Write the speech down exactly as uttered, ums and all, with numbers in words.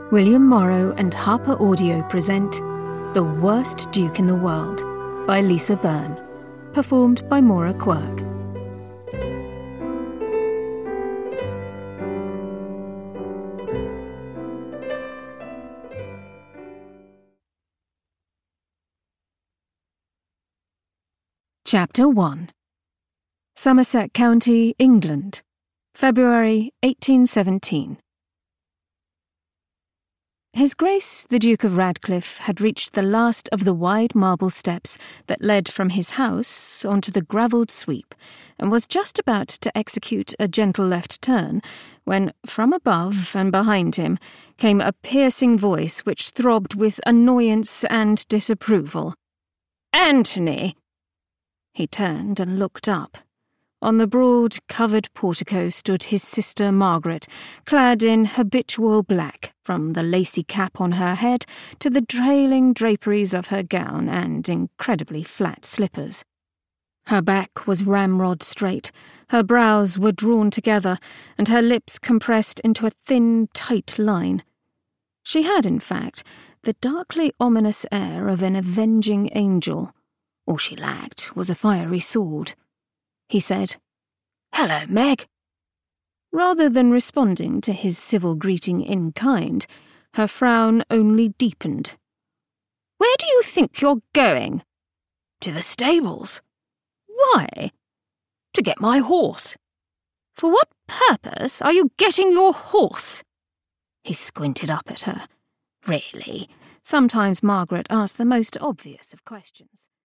William Morrow and Harper Audio present The Worst Duke in the World by Lisa Byrne, performed by Maura Quirk. Chapter one. Somerset County, England, February eighteen seventeen. His Grace the Duke of Radcliffe had reached the last of the wide marble steps that led from his house onto the gravelled sweep, and was just about to execute a gentle left turn, when from above and behind him came a piercing voice which throbbed with annoyance and disapproval. "Anthony!" He turned and looked up. On the broad, covered portico stood his sister Margaret, clad in habitual black, from the lacy cap on her head to the trailing draperies of her gown and incredibly flat slippers. Her back was ramrod straight, her brows were drawn together, and her lips compressed into a thin, tight line. She had, in fact, the darkly ominous air of an avenging angel. All she lacked was a fiery sword. He said, "Hello, Meg." Rather than responding to his civil greeting in kind, her frown only deepened. "Where do you think you're going?" "To the stables." "Why?" "To get my horse." "For what purpose are you getting your horse?" He squinted up at her. Really, sometimes Margaret asked the most obvious of questions.